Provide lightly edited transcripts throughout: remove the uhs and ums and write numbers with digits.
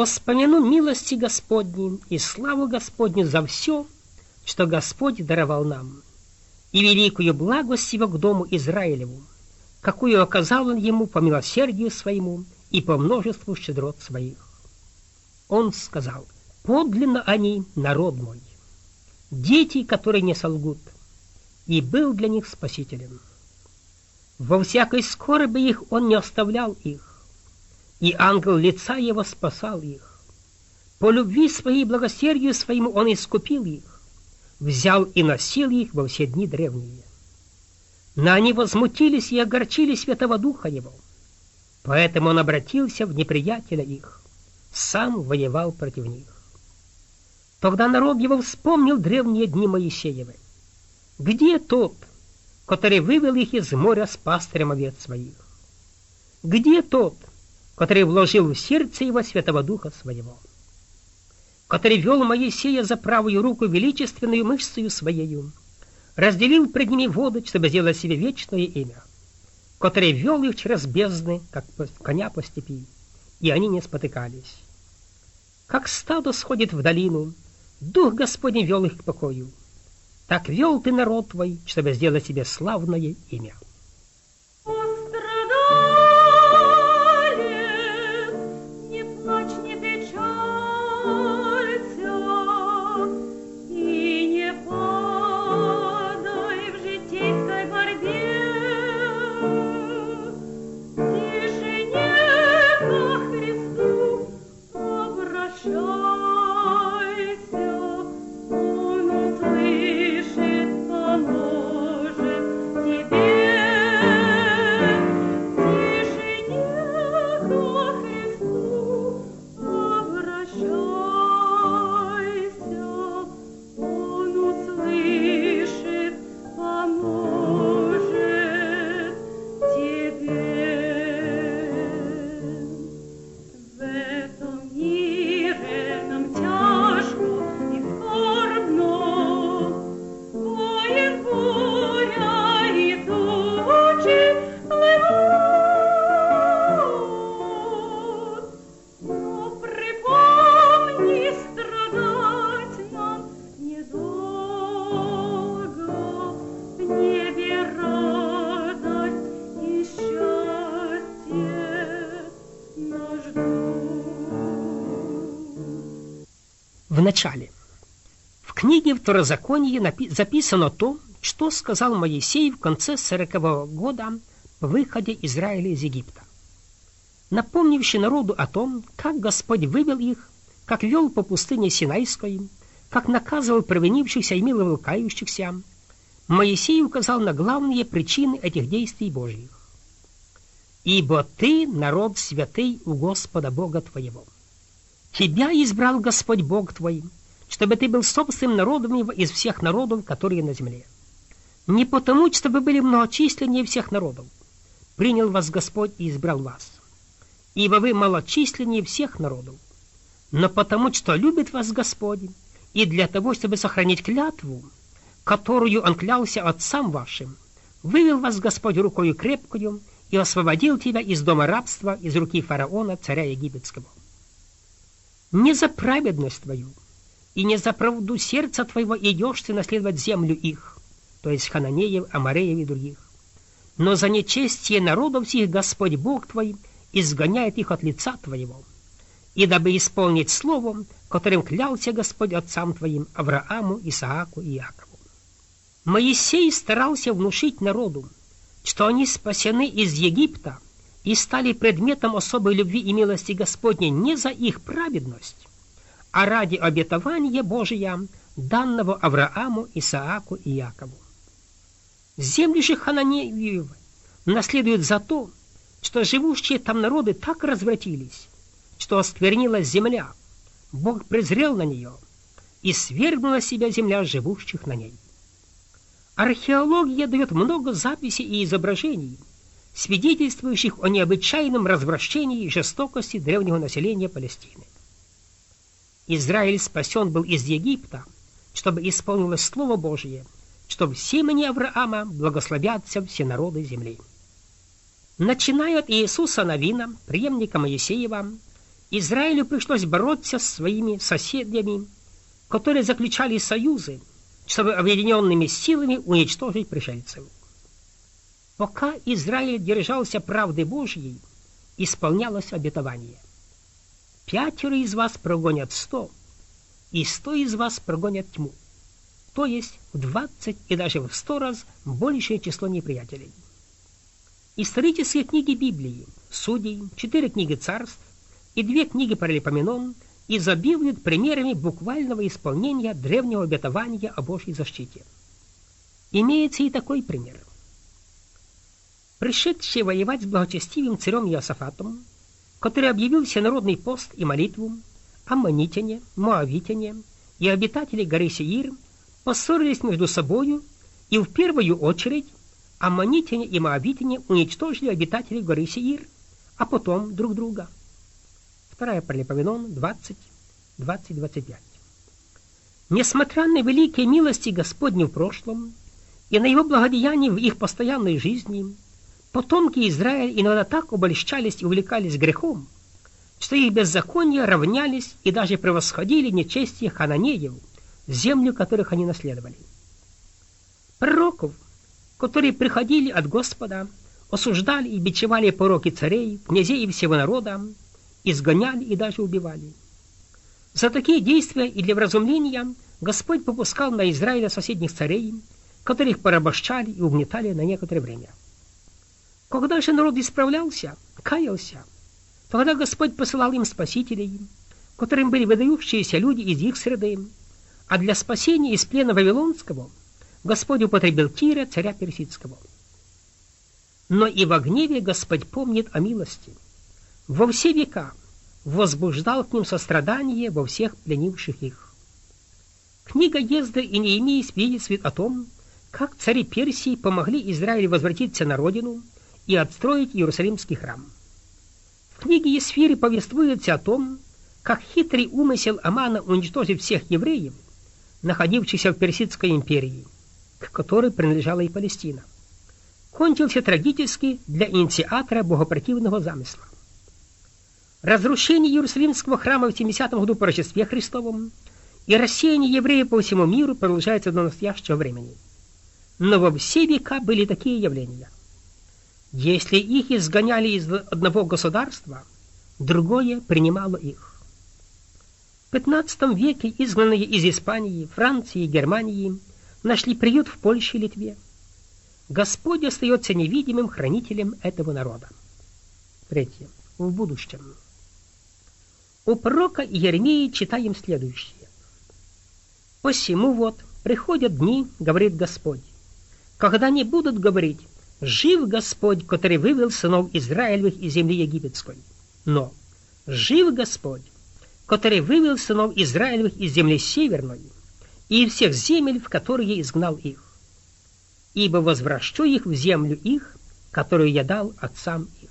воспомяну милости Господни и славу Господню за все, что Господь даровал нам, и великую благость Его к дому Израилеву, какую оказал Он ему по милосердию своему и по множеству щедрот своих. Он сказал: подлинно они народ мой, дети, которые не солгут, и был для них спасителем. Во всякой скорби их он не оставлял их, и ангел лица его спасал их. По любви своей и благосердию своему он искупил их, взял и носил их во все дни древние. Но они возмутились и огорчили Святого Духа Его, поэтому он обратился в неприятеля их, сам воевал против них. Тогда народ его вспомнил древние дни Моисеевы. Где тот, который вывел их из моря с пастырем овец своих? Где тот, который вложил в сердце его Святого Духа Своего? Который вел Моисея за правую руку величественную мышцею своею, разделил пред ними воды, чтобы сделать себе вечное имя, который вел их через бездны, как коня по степи, и они не спотыкались. Как стадо сходит в долину, Дух Господень вел их к покою. Так вел ты народ твой, чтобы сделать себе славное имя. В начале. В книге Второзакония записано то, что сказал Моисей в конце 40-го года по выходе Израиля из Египта, напомнивший народу о том, как Господь вывел их, как вел по пустыне Синайской, как наказывал провинившихся и миловал кающихся. Моисей указал на главные причины этих действий Божьих. «Ибо ты народ святый у Господа Бога твоего. Тебя избрал Господь Бог твой, чтобы ты был собственным народом его из всех народов, которые на земле. Не потому, чтобы были многочисленнее всех народов. Принял вас Господь и избрал вас, ибо вы малочисленнее всех народов, но потому, что любит вас Господь, и для того, чтобы сохранить клятву, которую Он клялся отцам вашим, вывел вас Господь рукою крепкою и освободил тебя из дома рабства, из руки фараона, царя египетского. Не за праведность твою и не за правду сердца твоего идешь ты наследовать землю их, то есть хананеев, амореев и других, но за нечестие народов сих Господь Бог твой изгоняет их от лица твоего, и дабы исполнить словом, которым клялся Господь отцам твоим, Аврааму, Исааку и Иакову. Моисей старался внушить народу, что они спасены из Египта и стали предметом особой любви и милости Господней не за их праведность, а ради обетования Божия, данного Аврааму, Исааку и Иакову. Земли же хананеев наследуют за то, что живущие там народы так развратились, что осквернилась земля, Бог презрел на нее, и свергнула себя земля живущих на ней. Археология дает много записей и изображений, свидетельствующих о необычайном развращении и жестокости древнего населения Палестины. Израиль спасен был из Египта, чтобы исполнилось Слово Божие, что в семени Авраама благословятся все народы земли. Начиная от Иисуса Навина, преемника Моисеева, Израилю пришлось бороться с своими соседями, которые заключали союзы, чтобы объединенными силами уничтожить пришельцев. Пока Израиль держался правды Божьей, исполнялось обетование. 5 из вас прогонят 100, и 100 из вас прогонят тьму, то есть в 20 и даже в 100 раз большее число неприятелей. Исторические книги Библии, Судей, 4 книги Царств и 2 книги Паралипоменон изобилуют примерами буквального исполнения древнего обетования о Божьей защите. Имеется и такой пример. Пришедший воевать с благочестивым царем Иосафатом, который объявил всенародный пост и молитву, аммонитяне, моавитяне и обитатели горы Сеир поссорились между собою, и в первую очередь аммонитяне и моавитяне уничтожили обитателей горы Сеир, а потом друг друга. 2 Паралипоменон 20:20-25. Несмотря на великие милости Господни в прошлом и на его благодеяния в их постоянной жизни, потомки Израиля иногда так обольщались и увлекались грехом, что их беззакония равнялись и даже превосходили нечестие хананеев, землю которых они наследовали. Пророков, которые приходили от Господа, осуждали и бичевали пороки царей, князей и всего народа, изгоняли и даже убивали. За такие действия и для вразумления Господь попускал на Израиля соседних царей, которых порабощали и угнетали на некоторое время. Когда же народ исправлялся, каялся, тогда Господь посылал им спасителей, которым были выдающиеся люди из их среды, а для спасения из плена вавилонского Господь употребил Кира, царя персидского. Но и во гневе Господь помнит о милости. Во все века возбуждал к ним сострадание во всех пленивших их. Книга Ездра и Неемии свидетельствует о том, как цари Персии помогли Израилю возвратиться на родину и отстроить Иерусалимский храм. В книге Есфири повествуется о том, как хитрый умысел Амана уничтожить всех евреев, находившихся в Персидской империи, к которой принадлежала и Палестина, кончился трагически для инициатора богопротивного замысла. Разрушение Иерусалимского храма в 70 году по Рождестве Христовом и рассеяние евреев по всему миру продолжается до настоящего времени. Но во все века были такие явления. Если их изгоняли из одного государства, другое принимало их. В XV веке изгнанные из Испании, Франции и Германии нашли приют в Польше и Литве. Господь остается невидимым хранителем этого народа. 3. В будущем. У пророка Иеремии читаем следующее. «Посему вот приходят дни, — говорит Господь, — когда не будут говорить: жив Господь, который вывел сынов Израилевых из земли египетской, но жив Господь, который вывел сынов Израилевых из земли северной и из всех земель, в которые изгнал их, ибо возвращу их в землю их, которую я дал отцам их».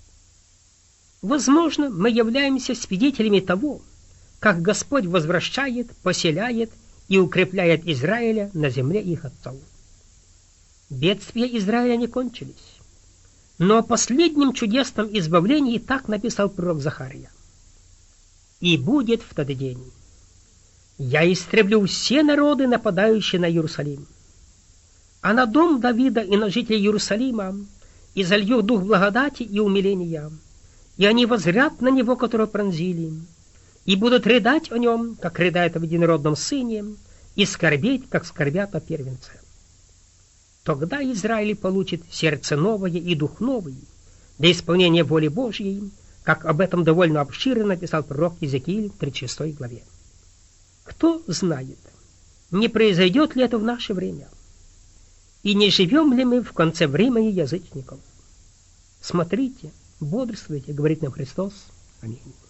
Возможно, мы являемся свидетелями того, как Господь возвращает, поселяет и укрепляет Израиля на земле их отцов. Бедствия Израиля не кончились, но о последнем чудесном избавлении так написал пророк Захария. «И будет в тот день: я истреблю все народы, нападающие на Иерусалим, а на дом Давида и на жителей Иерусалима изолью дух благодати и умиления, и они воззрят на него, которого пронзили, и будут рыдать о нем, как рыдают об единородном сыне, и скорбеть, как скорбят о первенце. Тогда Израиль получит сердце новое и дух новый для исполнения воли Божьей, как об этом довольно обширно написал пророк Иезекииль в 36 главе. Кто знает, не произойдет ли это в наше время, и не живем ли мы в конце времени язычников? Смотрите, бодрствуйте, говорит нам Христос. Аминь.